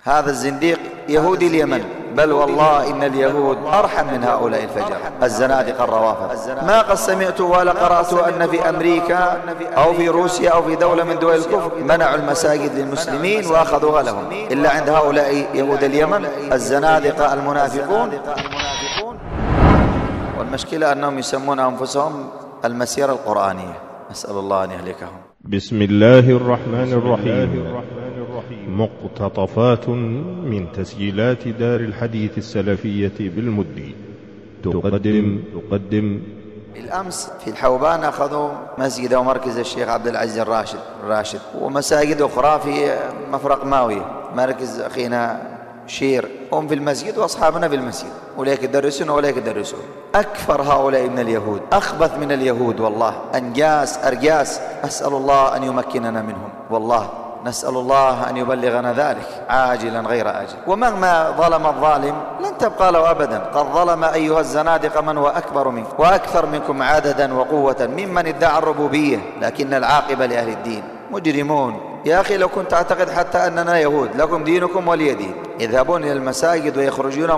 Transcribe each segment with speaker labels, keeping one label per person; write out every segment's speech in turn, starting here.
Speaker 1: هذا الزنديق يهودي اليمن، بل والله إن اليهود أرحم من هؤلاء الفجر الزنادقة الروافض. ما قد سمعت ولا قرأت أن في أمريكا أو في روسيا أو في دولة من دول الكفر منعوا المساجد للمسلمين وأخذوا غلهم، إلا عند هؤلاء يهود اليمن الزنادقة المنافقون. والمشكلة أنهم يسمون أنفسهم المسيرة القرآنية، نسأل الله أن يهلكهم.
Speaker 2: بسم الله الرحمن الرحيم. مقتطفات من تسجيلات دار الحديث السلفية بالمدي تقدم.
Speaker 1: بالأمس في الحوبان أخذوا مسجد ومركز الشيخ عبد العزيز الراشد ومساجد أخرى في مفرق ماوية مركز أخينا شير. هم في المسجد وأصحابنا في المسجد، وليك يدرسون وليك يدرسون. أكثر هؤلاء من اليهود، أخبث من اليهود والله، أنجاس أرجاس. أسأل الله أن يمكننا منهم، والله نسأل الله أن يبلغنا ذلك عاجلا غير آجل. ومهما ظلم الظالم لن تبقى له أبدا. قد ظلم أيها الزنادقة من هو أكبر منكم وأكثر منكم عددا وقوة ممن ادعى الربوبية، لكن العاقبة لأهل الدين. مجرمون يا أخي، لو كنت أعتقد حتى أننا يهود لكم دينكم ولي دين. يذهبون إلى المساجد ويخرجون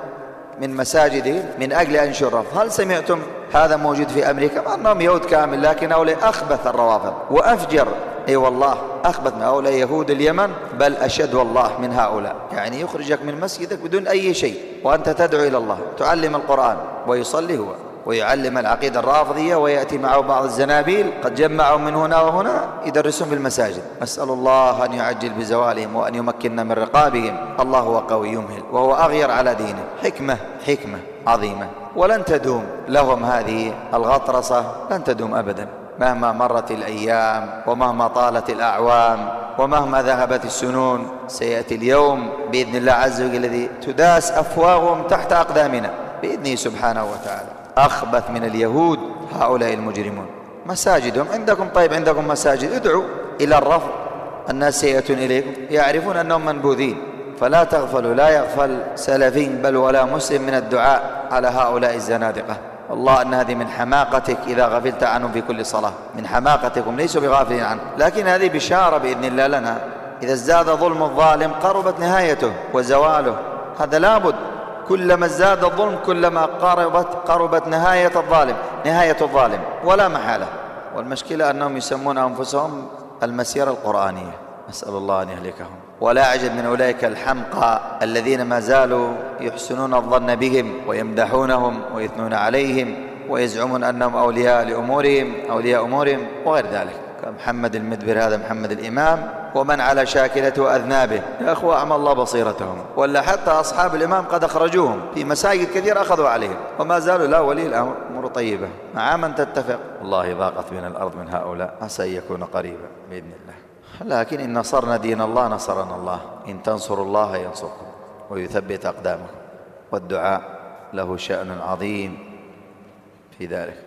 Speaker 1: من مساجدهم من أجل أن يشرف. هل سمعتم هذا موجود في أمريكا؟ مع أنهم يهود كامل، لكن هؤلاء أخبث الروافض وأفجر. أي والله أخبث من هؤلاء يهود اليمن، بل أشد والله من هؤلاء. يعني يخرجك من مسجدك بدون أي شيء وأنت تدعو إلى الله، تعلم القرآن ويصلي هو ويعلم العقيدة الرافضية، ويأتي معه بعض الزنابيل قد جمعوا من هنا وهنا يدرسون في المساجد. أسأل الله أن يعجل بزوالهم وأن يمكننا من رقابهم. الله هو قوي يمهل وهو أغير على دينه. حكمة عظيمة، ولن تدوم لهم هذه الغطرسة، لن تدوم أبدا. مهما مرت الأيام ومهما طالت الأعوام ومهما ذهبت السنون، سيأتي اليوم بإذن الله عز وجل الذي تداس أفواههم تحت أقدامنا بإذنه سبحانه وتعالى. أخبث من اليهود هؤلاء المجرمون. مساجدهم عندكم، طيب عندكم مساجد، ادعوا إلى الرفض، الناس سيأتون إليكم يعرفون أنهم منبوذين. فلا تغفلوا، لا يغفل سلفي بل ولا مسلم من الدعاء على هؤلاء الزنادقة. والله أن هذه من حماقتك إذا غفلت عنهم في كل صلاة، من حماقتكم، ليسوا بغافلين عنه. لكن هذه بشارة بإذن الله لنا. إذا ازداد ظلم الظالم قربت نهايته وزواله، هذا لابد. كلما ازداد الظلم كلما قربت نهاية الظالم ولا محالة. والمشكلة أنهم يسمون أنفسهم المسيرة القرآنية، نسأل الله أن يهلكهم. ولا أعجب من أولئك الحمقى الذين ما زالوا يحسنون الظن بهم ويمدحونهم ويثنون عليهم ويزعمون أنهم أولياء أمورهم وغير ذلك، كمحمد المدبر هذا محمد الإمام ومن على شاكلته أذنابه. يا أخوة أعمى الله بصيرتهم. ولا حتى أصحاب الإمام قد أخرجوهم في مساجد كثير، أخذوا عليهم وما زالوا لا ولي الأمر طيبة. مع من تتفق؟ والله ضاقت بنا الأرض من هؤلاء، عسى أن يكون قريبا بإذن الله. لكن إن نصرنا دين الله نصرنا الله، إن تنصروا الله ينصركم ويثبت أقدامكم. والدعاء له شأن عظيم في ذلك.